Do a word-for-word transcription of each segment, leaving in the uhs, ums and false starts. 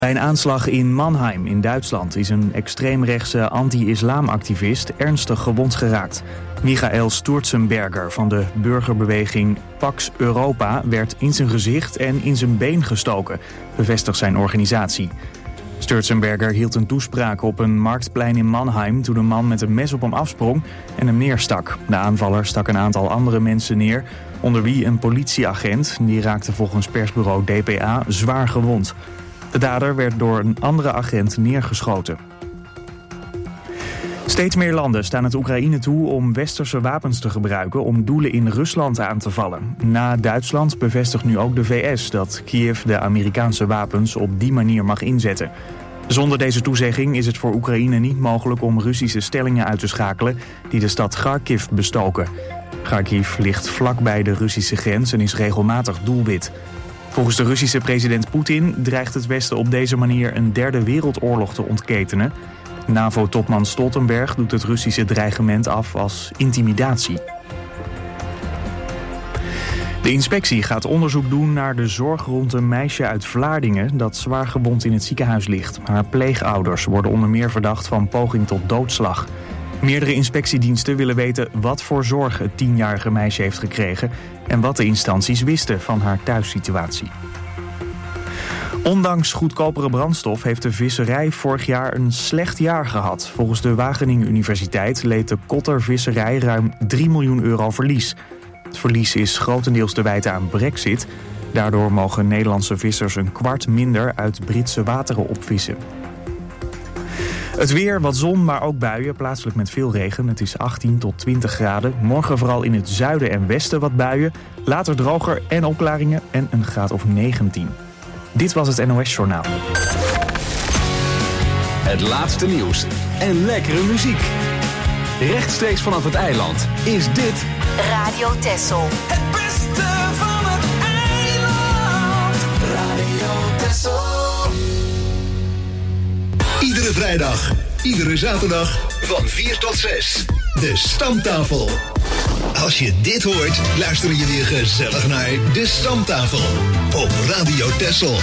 Bij een aanslag in Mannheim in Duitsland is een extreemrechtse anti-islamactivist ernstig gewond geraakt. Michael Sturzenberger van de burgerbeweging Pax Europa werd in zijn gezicht en in zijn been gestoken, bevestigt zijn organisatie. Sturzenberger hield een toespraak op een marktplein in Mannheim toen een man met een mes op hem afsprong en hem neerstak. De aanvaller stak een aantal andere mensen neer, onder wie een politieagent. Die raakte volgens persbureau D P A zwaar gewond. De dader werd door een andere agent neergeschoten. Steeds meer landen staan het Oekraïne toe om westerse wapens te gebruiken om doelen in Rusland aan te vallen. Na Duitsland bevestigt nu ook de V S dat Kiev de Amerikaanse wapens op die manier mag inzetten. Zonder deze toezegging is het voor Oekraïne niet mogelijk om Russische stellingen uit te schakelen die de stad Kharkiv bestoken. Kharkiv ligt vlakbij de Russische grens en is regelmatig doelwit. Volgens de Russische president Poetin dreigt het Westen op deze manier een derde wereldoorlog te ontketenen. NAVO-topman Stoltenberg doet het Russische dreigement af als intimidatie. De inspectie gaat onderzoek doen naar de zorg rond een meisje uit Vlaardingen dat zwaar gewond in het ziekenhuis ligt. Haar pleegouders worden onder meer verdacht van poging tot doodslag. Meerdere inspectiediensten willen weten wat voor zorg het tienjarige meisje heeft gekregen en wat de instanties wisten van haar thuissituatie. Ondanks goedkopere brandstof heeft de visserij vorig jaar een slecht jaar gehad. Volgens de Wageningen Universiteit leed de kottervisserij ruim drie miljoen euro verlies. Het verlies is grotendeels te wijten aan Brexit. Daardoor mogen Nederlandse vissers een kwart minder uit Britse wateren opvissen. Het weer, wat zon, maar ook buien, plaatselijk met veel regen. Het is achttien tot twintig graden. Morgen vooral in het zuiden en westen wat buien. Later droger en opklaringen en een graad of negentien. Dit was het N O S-journaal. Het laatste nieuws en lekkere muziek. Rechtstreeks vanaf het eiland is dit Radio Texel. Het beste van het eiland. Radio Texel. Iedere vrijdag, iedere zaterdag van vier tot zes. De Stamtafel. Als je dit hoort, luister je weer gezellig naar De Stamtafel op Radio Texel.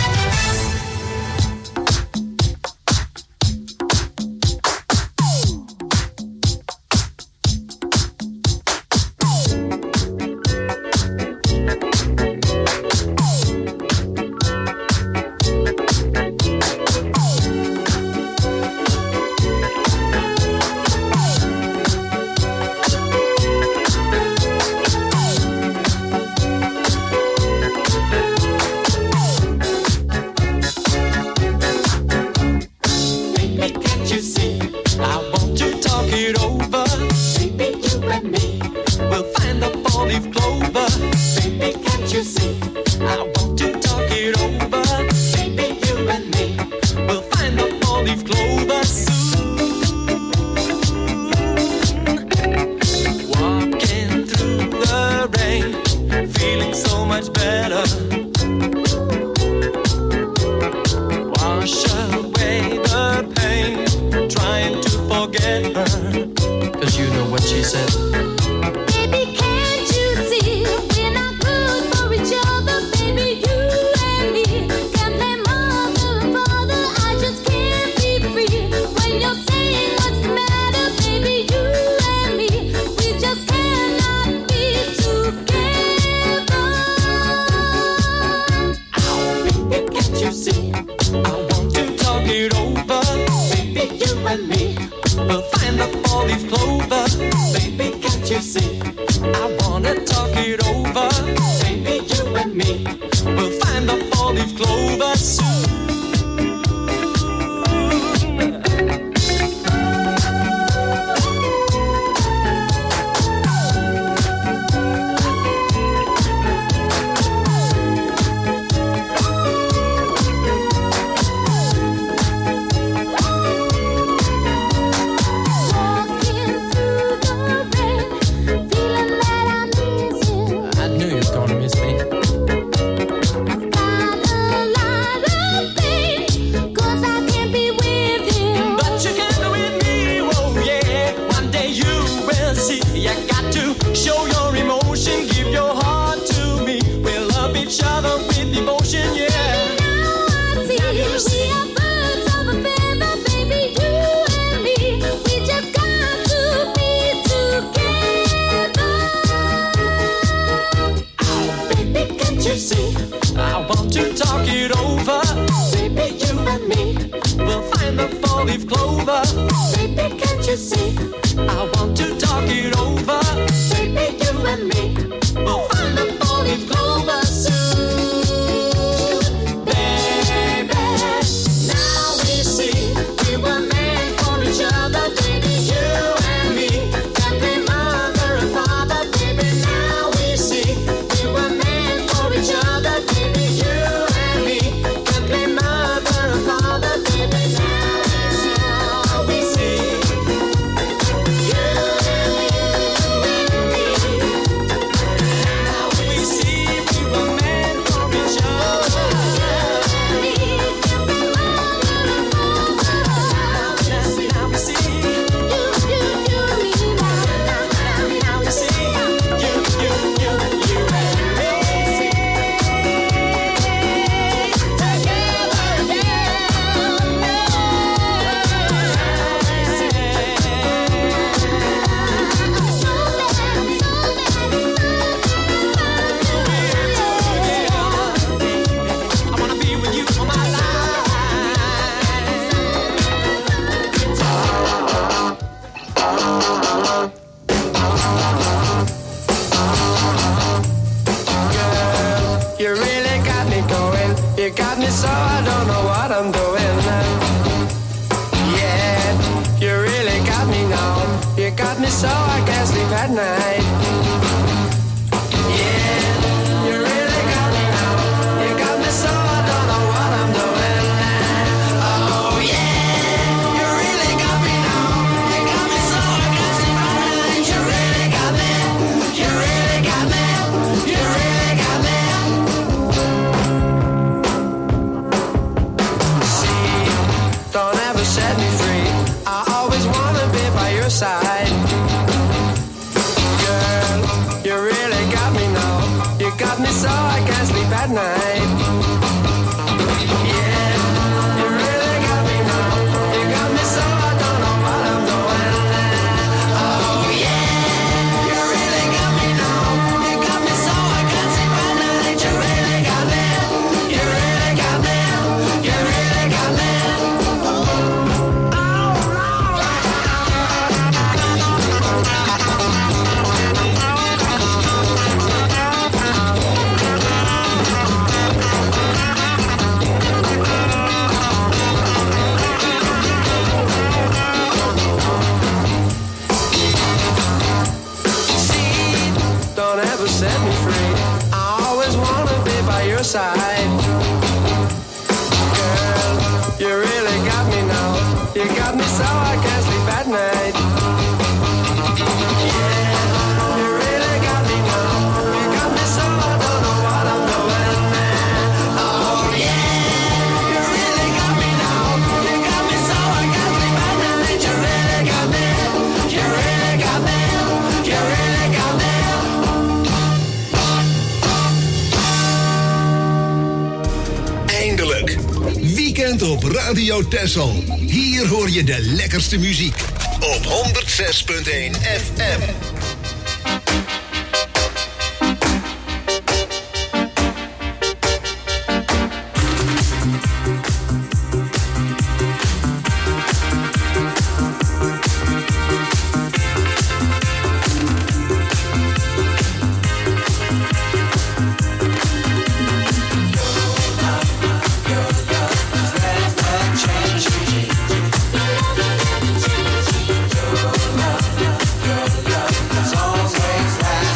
four-leaf clover. Baby, can't you see? I want to talk it over. Baby, you and me will find the four-leaf clover soon. Baby, now we see we were made for each other. Baby, you and me can be mother and father. Baby, now we see we were made for each other. Baby, you and me can be mother and father. Baby, now we see you and me. Now we see we were made for each other. You and me can be mother and father. Now we see you, you, you and me. Now, now, now we see you, you, you, you and me together. I wanna be with you for my life. You really got me going. You got me so I don't know what I'm doing. Yeah, you really got me now. You got me so I can't sleep at night. Yeah, you really got me now. You got me so I don't know what I'm doing. Oh yeah, you really got me now. You got me so I can't sleep at night. You really got me. You really got me. You really got me. See, don't ever set me free. I always wanna be by your side. Girl, you really got me now. You got me so I can't sleep at night. Yeah, you really got me now. You got me so I don't know what I'm doing. Oh yeah, you really got me now. You got me so I can't sleep at night. You really got me. You really got me. You really got me. See, don't ever set me free. I always wanna be by your side. Girl, you really got me now. You got me so I can't sleep at night. Yeah, you really got me now. You got me so I don't know what I'm doing. Oh yeah, you really got me now. You got me so I can't sleep at night. You really got me. You really got me. You really got me. Eindelijk. Weekend op Radio Texel. Hier hoor je de lekkerste muziek. Op honderd zes punt één F M. Your love, your love, your love, your love,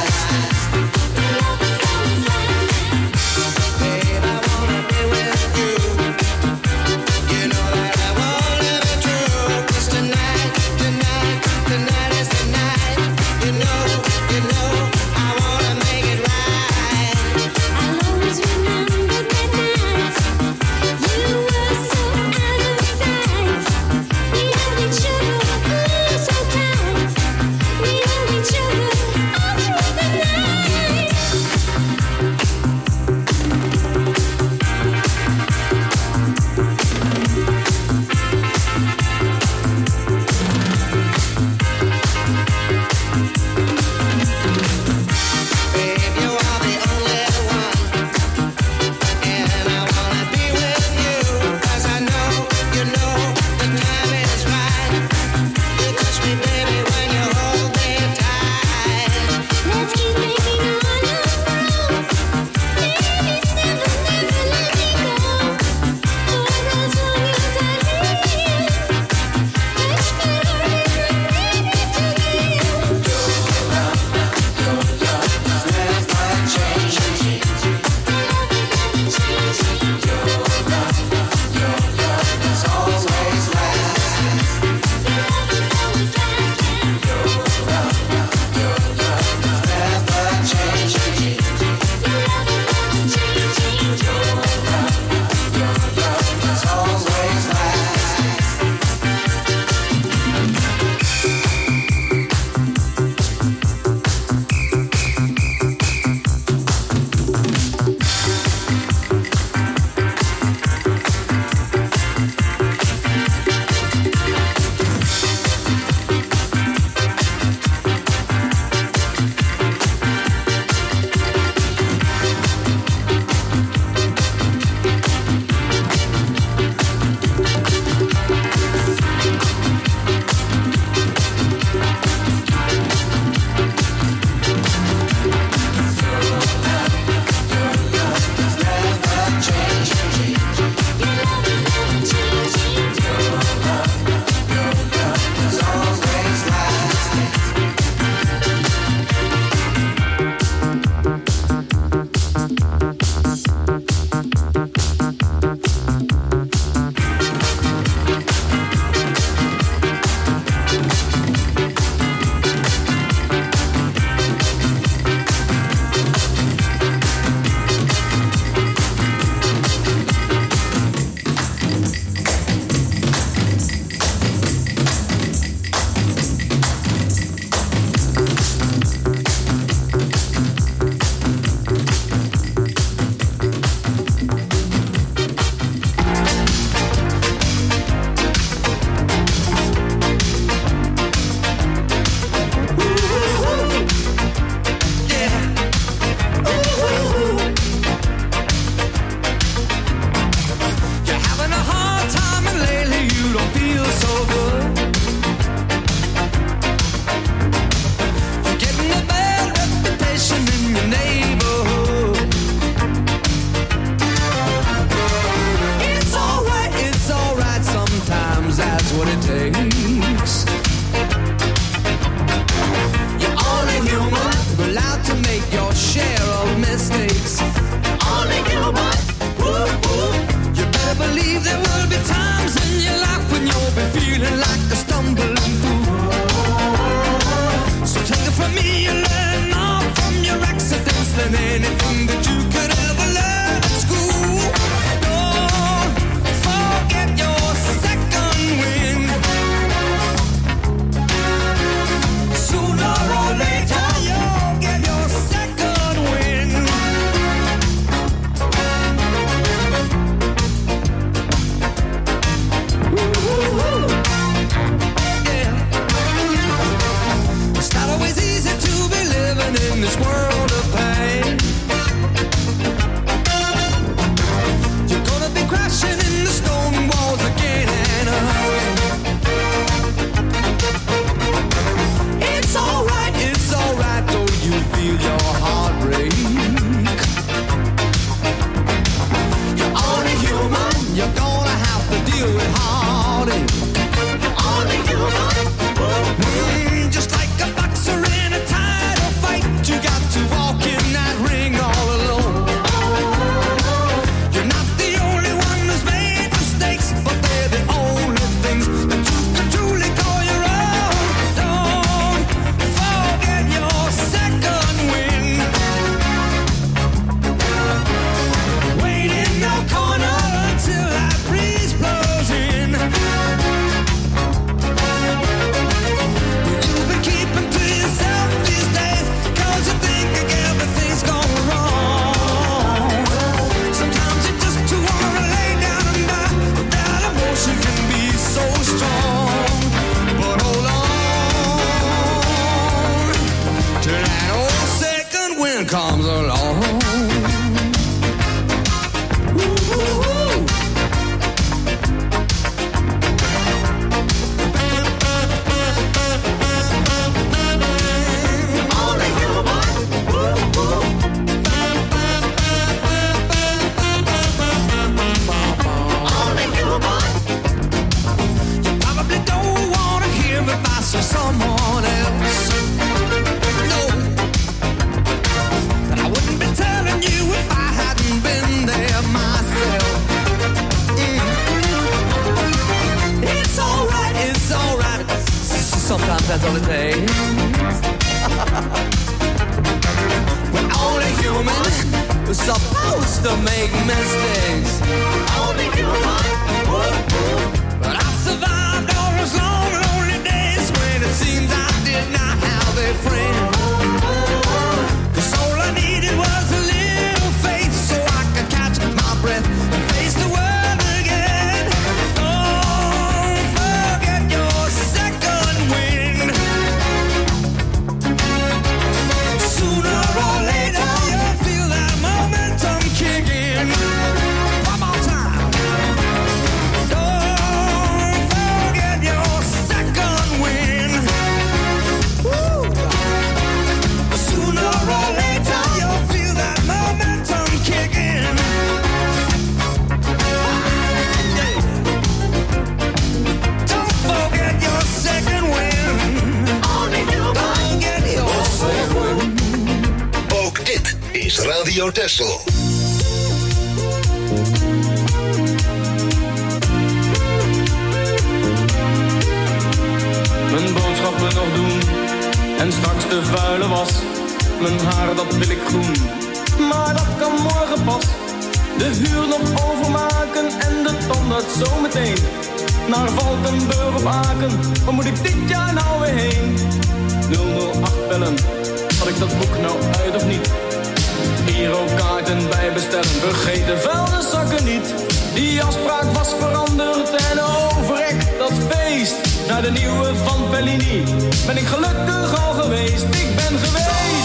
takes. You're only human, allowed to make your share of mistakes. Only human, woo, woo. You better believe there will be times in your life when you'll be feeling like a stumbling fool. So take it from me, you learn more from your accidents than anything that you could ever learn at school. Don't forget your second wind. Sooner or later you'll get your second wind. Woo-hoo-hoo. Yeah. It's not always easy to be living in this world of pain. You're gonna be crashing in the stone walls again in a hurry. It's alright, it's alright, though you feel your heart break. You're only human, you're gonna have to deal with heartache. Only human, mm, just like a boxer in a title fight, you got to walk in that ring all alone. You're not the only one who's made mistakes, but they're the only things that you can truly call your own. Don't forget your second wind. Wait in the corner until that breeze blows in. You've been keeping to yourself these days, 'cause you think everything's going wrong. Sometimes you just wanna lay down and die, but that emotion can be so strong. But hold on till that old second wind comes along. Woo-hoo-hoo. Only human, woo-hoo. Only human. You probably don't wanna hear advice from someone else. No, but I wouldn't be telling you if I hadn't been there myself. Mm. It's alright, it's alright. Sometimes that's all it takes. We're only human, we're supposed to make mistakes. Only human, woo-hoo. But I survived all those long, lonely days when it seemed I did not have a friend. 'Cause all I needed was a little faith so I could catch my breath and face the world again. Don't forget your second wind. Sooner or later you'll feel that momentum kick in. One more time. Don't forget your second wind. Woo. Sooner or later you'll feel that momentum kick in. Don't forget your second wind. Only you don't get your second wind. Ook dit is Radio Texel. Mijn boodschappen nog doen en straks de vuile was. Mijn haar dat wil ik groen, maar dat kan morgen pas. De huur nog overmaken en de tandarts zometeen. Naar Valkenburg of Aken, waar moet ik dit jaar nou weer heen? nul nul acht bellen, had ik dat boek nou uit of niet? Girokaarten bij bestellen, vergeet de vuilniszakken niet. Die afspraak was veranderd en overrek dat feest. Naar de nieuwe van Bellini ben ik gelukkig al geweest. Ik ben geweest.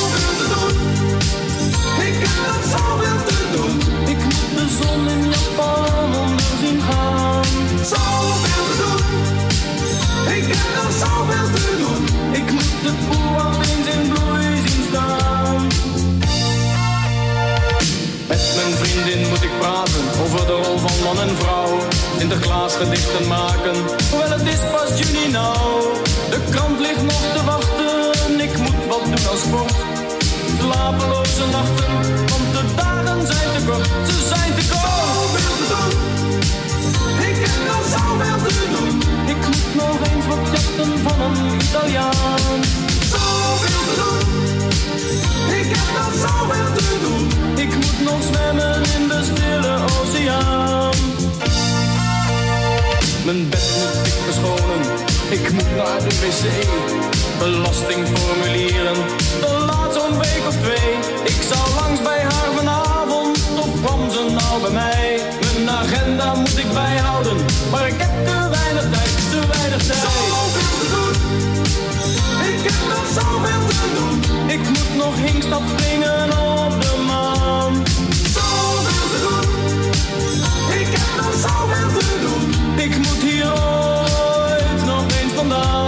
Ik heb nog zoveel te doen. Ik moet de zon in Japan onder zien gaan. Zoveel te doen. Ik heb nog zoveel te doen. Ik moet de boel eens in bloei zien staan. Met mijn vriendin moet ik praten over de rol van man en vrouw. Sinterklaas gedichten maken. Wel, het is pas juni nou, de krant ligt nog te wachten. Ik moet wat doen als sport, slapeloze nachten, want de dagen zijn te kort, ze zijn te kort. Zoveel te doen, ik heb nog zoveel te doen. Ik moet nog eens wat jachten van een Italiaan. Zoveel te doen, ik heb nog zoveel te doen. Ik moet nog zwemmen in de stille oceaan. Mijn bed moet ik verschonen, ik moet naar de wc. Belastingformulieren, dat laat zo'n week of twee. Ik zou langs bij haar vanavond, of kwam ze nou bij mij? Mijn agenda moet ik bijhouden, maar ik heb te weinig tijd, te weinig tijd. Zoveel te doen, ik heb nog zoveel te doen. Ik moet nog hinkstap springen op de maan. Zoveel te doen, ik heb nog zoveel te doen. Ik moet hier ooit nog eens vandaan.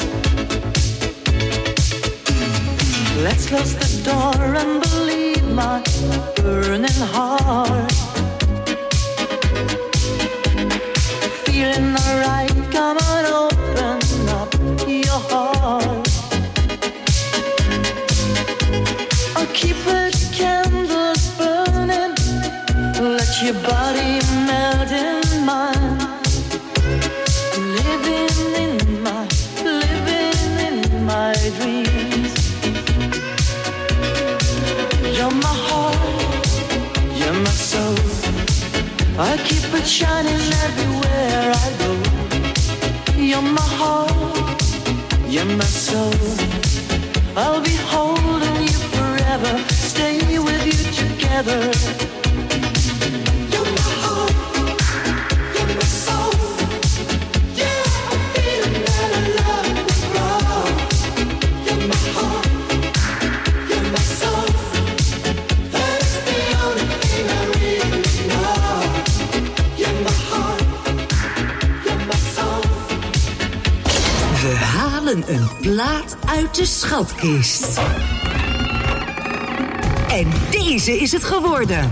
Let's close the door and believe my my burning heart. Feeling alright, come on, open up your heart. I'll keep the candles burning, let your body melt in mine. Living in my, living in my dreams. You're my heart, you're my soul. I keep it shining everywhere I go. You're my heart, you're my soul. I'll be holding you forever, stay with you together. You're my heart, you're my soul. Yeah, I'm feeling that I love you, bro. You're my heart, you're my soul. That's the only thing I really know. You're my heart, you're my soul. We halen een plaat uit de schatkist. En deze is het geworden.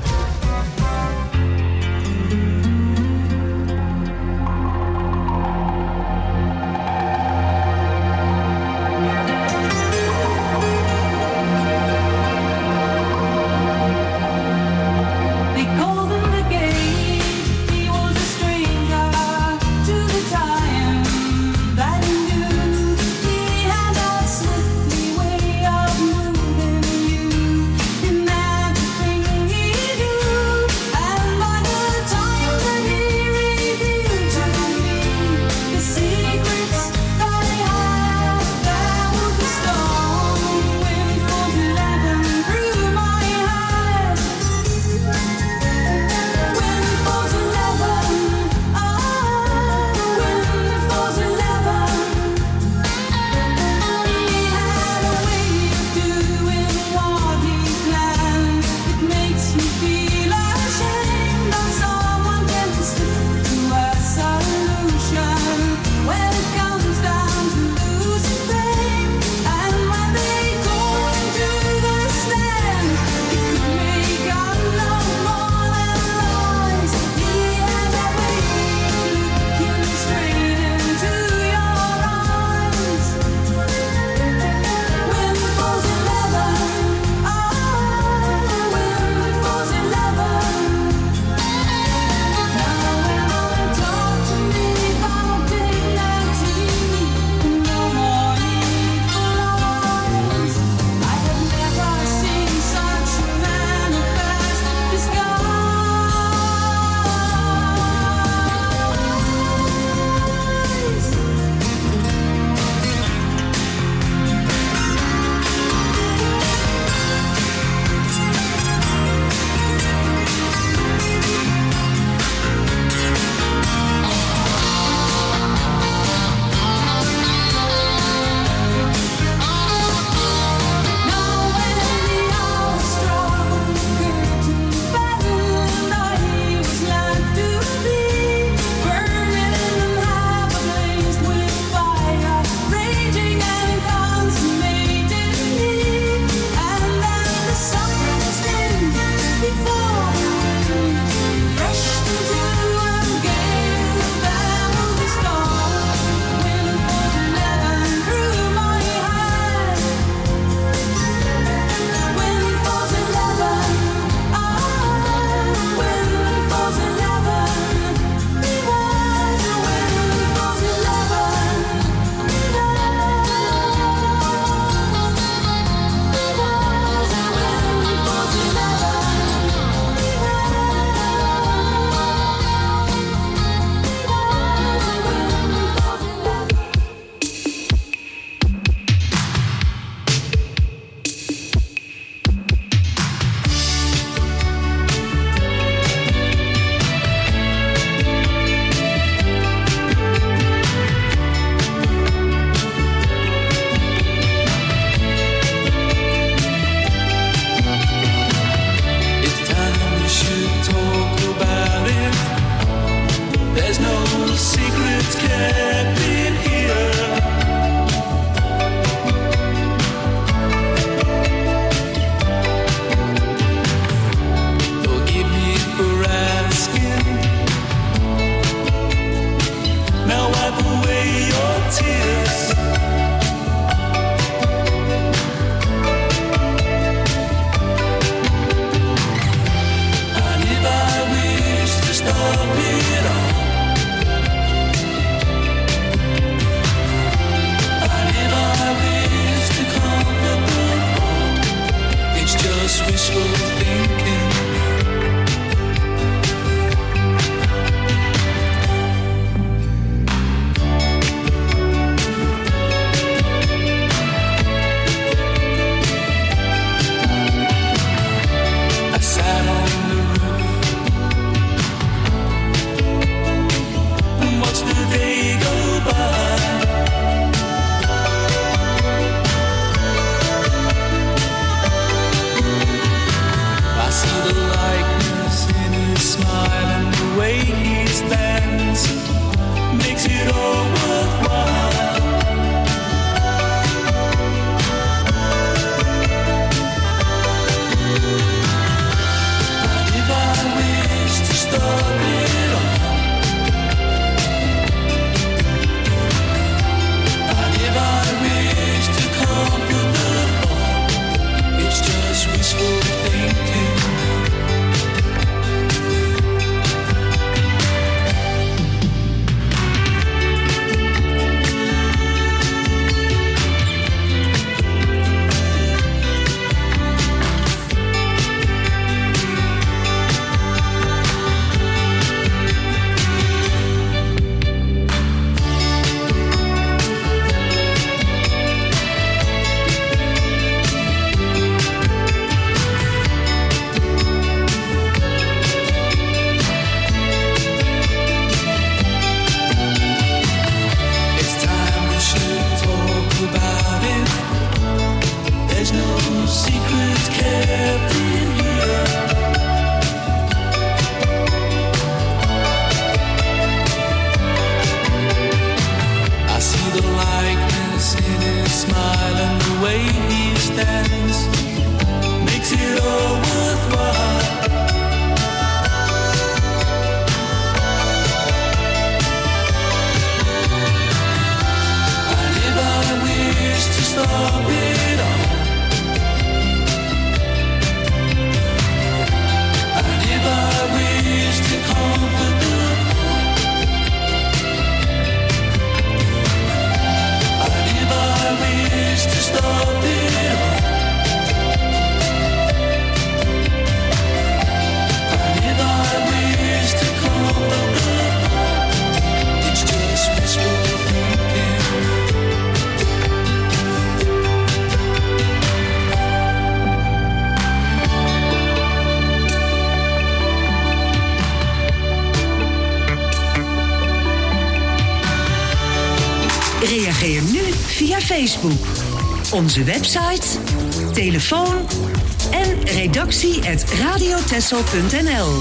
Reageer nu via Facebook. Onze website, telefoon en redactie at radiotessel punt n l.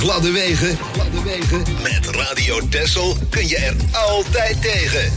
gladde wegen? Gladde wegen? Met Radio Texel kun je er altijd tegen.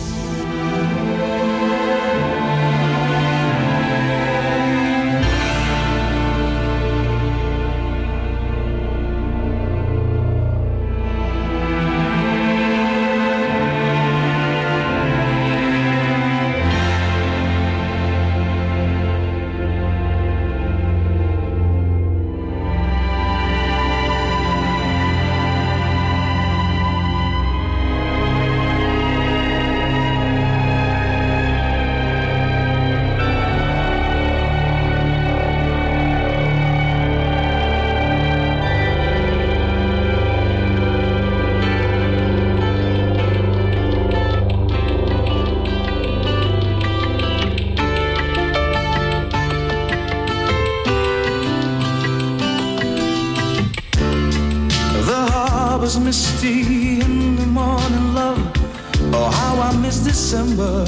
Misty in the morning, love. Oh, how I miss December.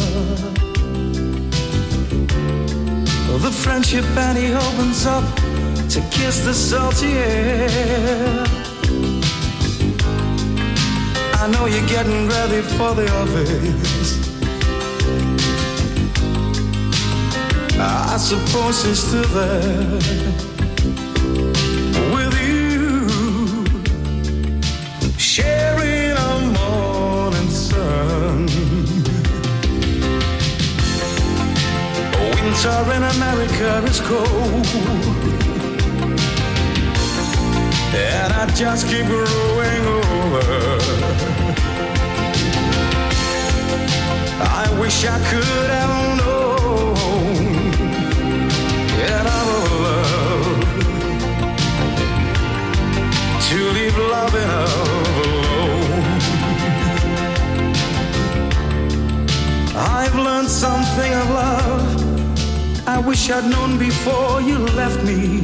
The friendship and he opens up to kiss the salty air. I know you're getting ready for the office. I suppose he's still there. Sharing a morning sun. Winter in America is cold, and I just keep growing older. I wish I could have known that I would love to leave love in alone. I've learned something of love I wish I'd known before you left me.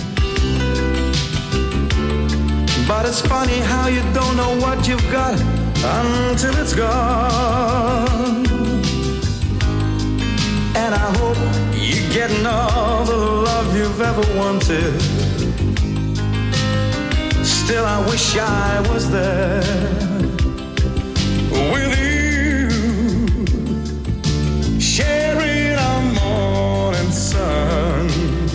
But it's funny how you don't know what you've got until it's gone. And I hope you're getting all the love you've ever wanted. Still I wish I was there with you, sharing a morning sun.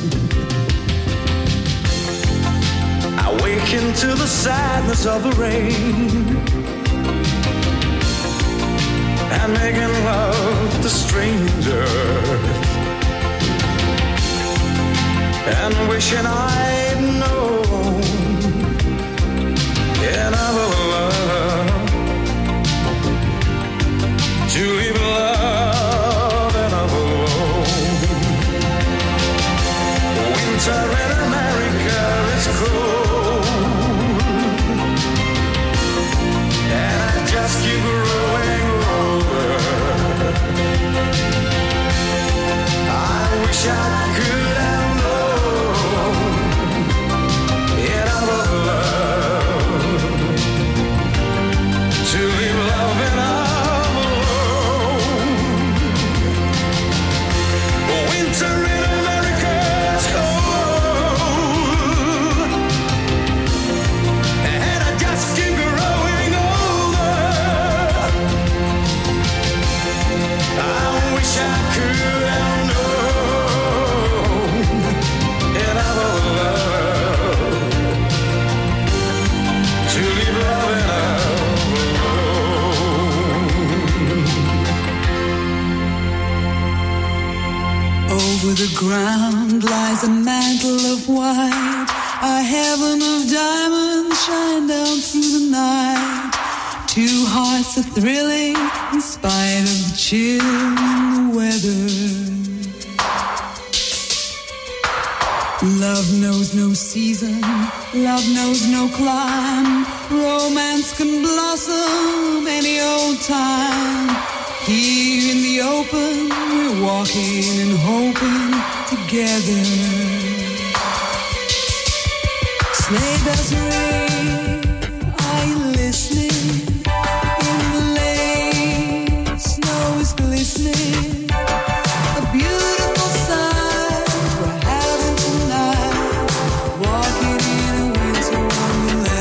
I wake into the sadness of the rain and making love to strangers and wishing I'd known another love to leave love and alone. Winter in America is cold, and I just keep growing older. I wish I could have known another love to leave love in alone. Winter in America is cold, and I just keep growing older. I wish I could have known another love to leave love in Over the ground lies a mantle of white, a heaven of diamonds shine down through the night. Two hearts are thrilling in spite of the chill in the weather. Love knows no season, love knows no clime. Romance can blossom any old time. Here in the open, we're walking and hoping together. Sleigh bells ring, are you listening? In the lane, snow is glistening. A beautiful sight we're having tonight. Walking in a winter wonderland.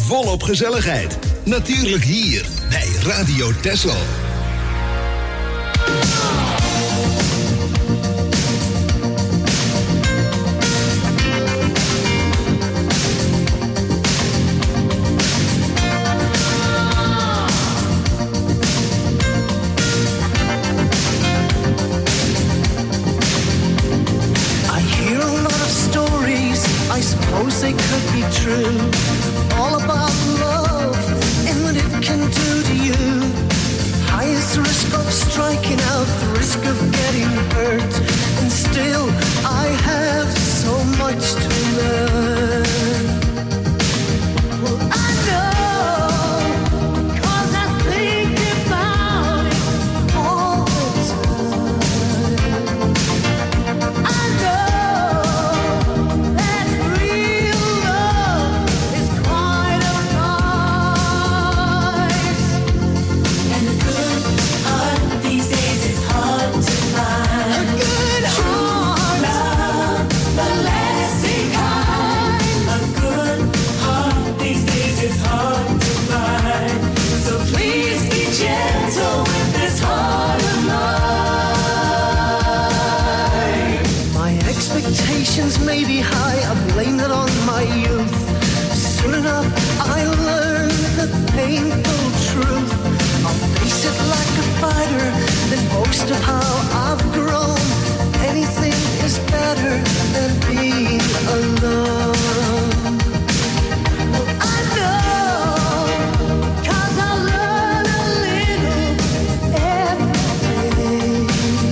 volop gezelligheid. Natuurlijk hier bij Radio Texel. They could be true, all about love and what it can do to you. Highest risk of striking out, the risk of getting hurt, and still I have so much to learn. Well, I know, 'cause I think about it all the time. I know. Expectations may be high, I blame it on my youth. Soon enough I learned the painful truth. I'll face it like a fighter, then boast of how I've grown. Anything is better than being alone. Well, I know, 'cause I learn a little every day.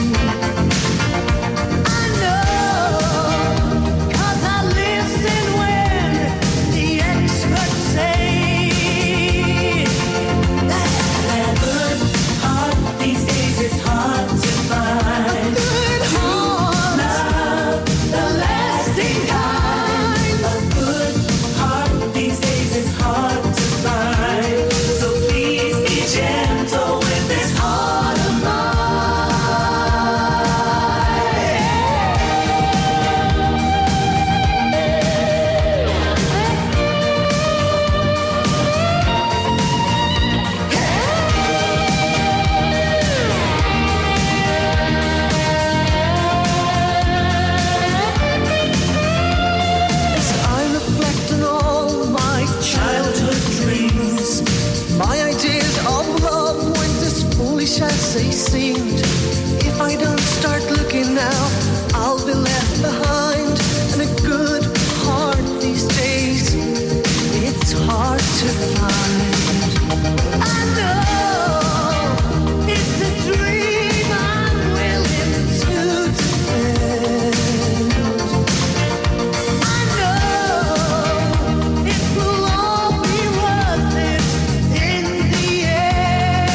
As they seemed. If I don't start looking now, I'll be left behind. And a good heart these days, it's hard to find. I know it's a dream I'm willing to defend. I know it will all be worth it in the end.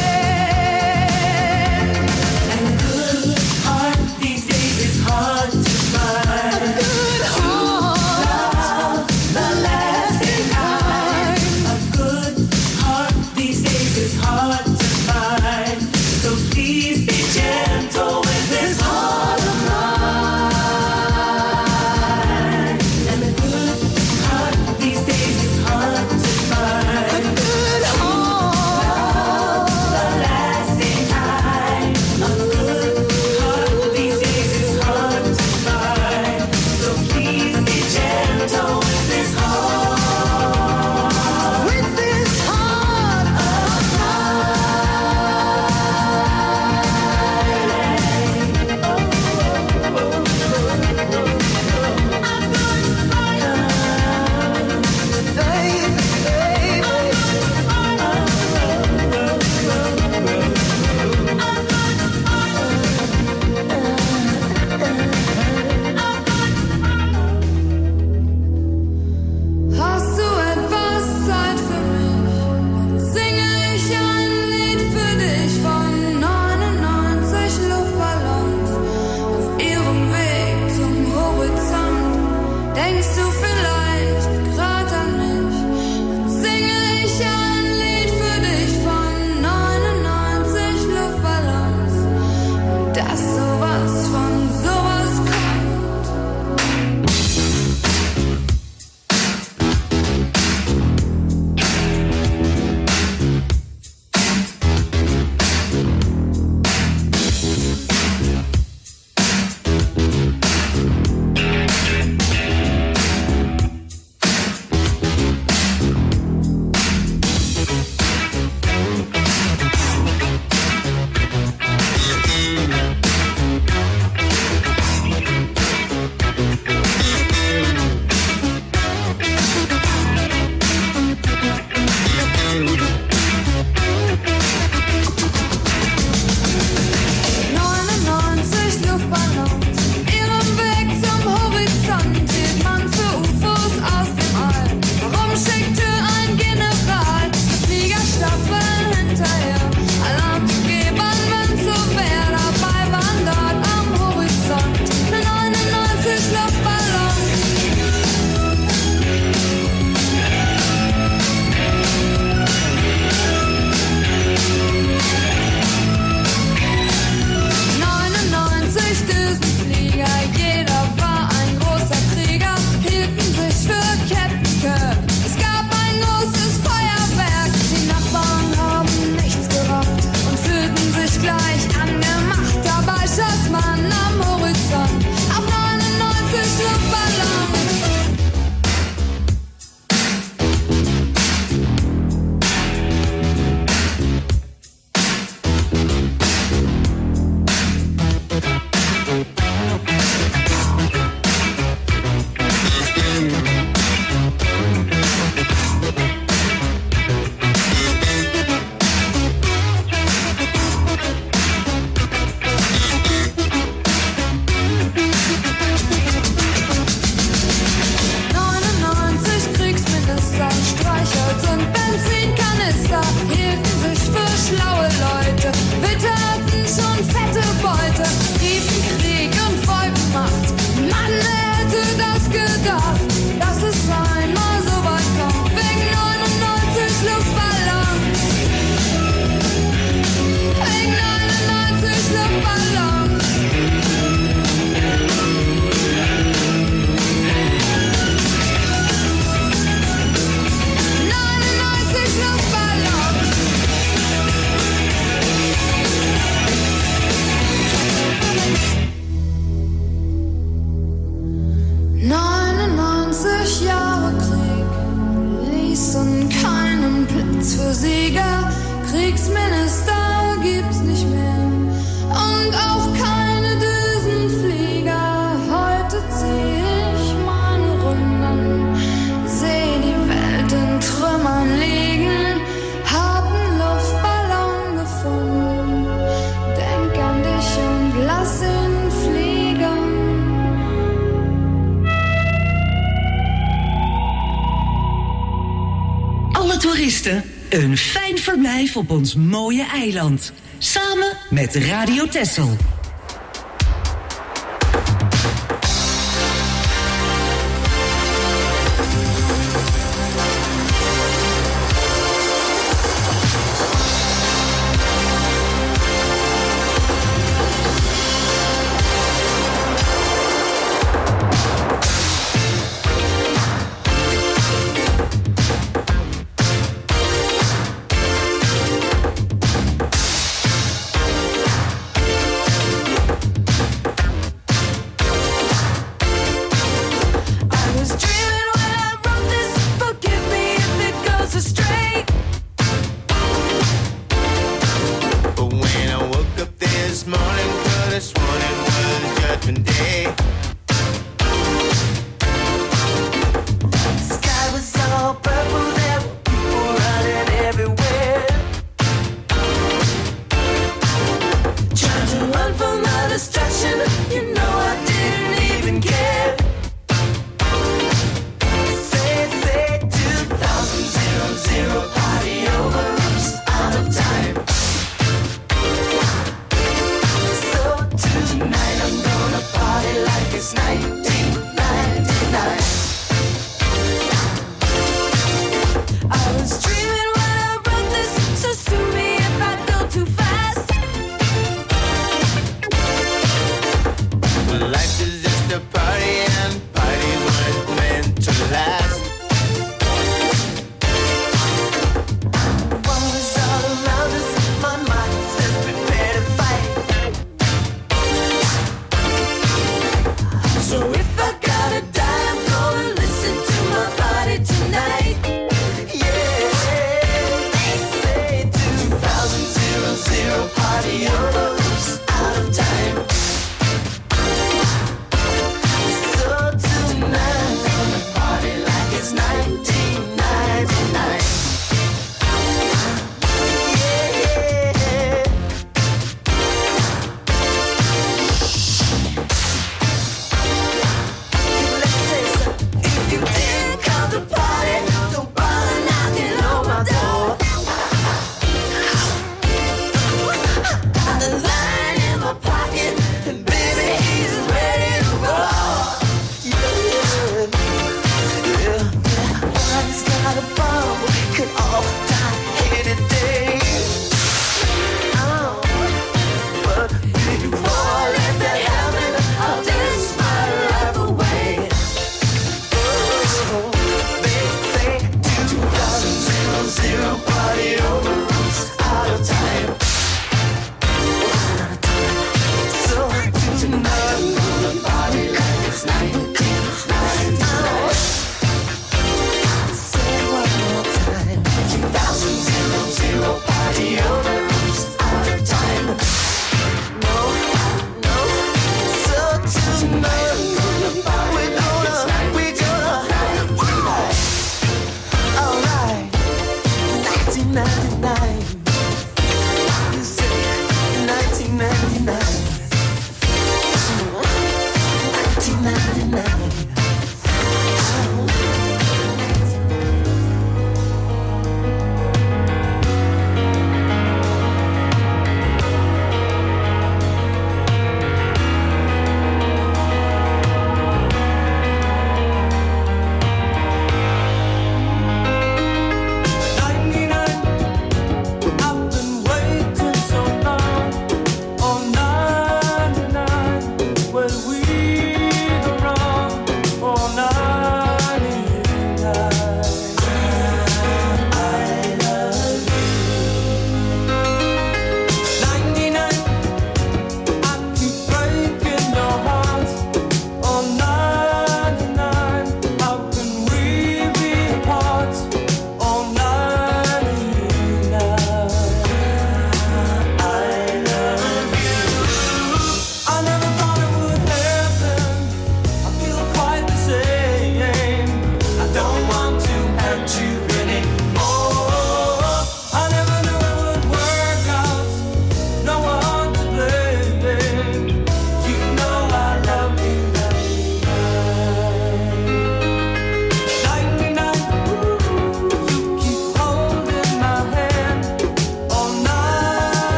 toeristen een fijn verblijf op ons mooie eiland. Samen met Radio Texel.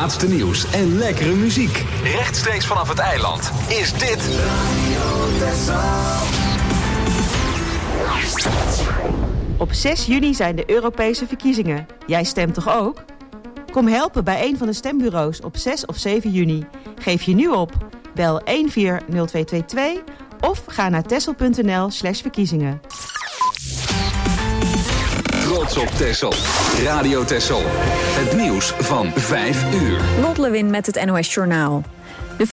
laatste nieuws en lekkere muziek. Rechtstreeks vanaf het eiland is dit Op zes juni zijn de Europese verkiezingen. Jij stemt toch ook? Kom helpen bij een van de stembureaus op zes of zeven juni. Geef je nu op. Bel een vier nul twee twee twee of ga naar texel.nl slash verkiezingen. Trots op Texel. Radio Texel. Het nieuws van vijf uur. Lot Lewin met het N O S Journaal.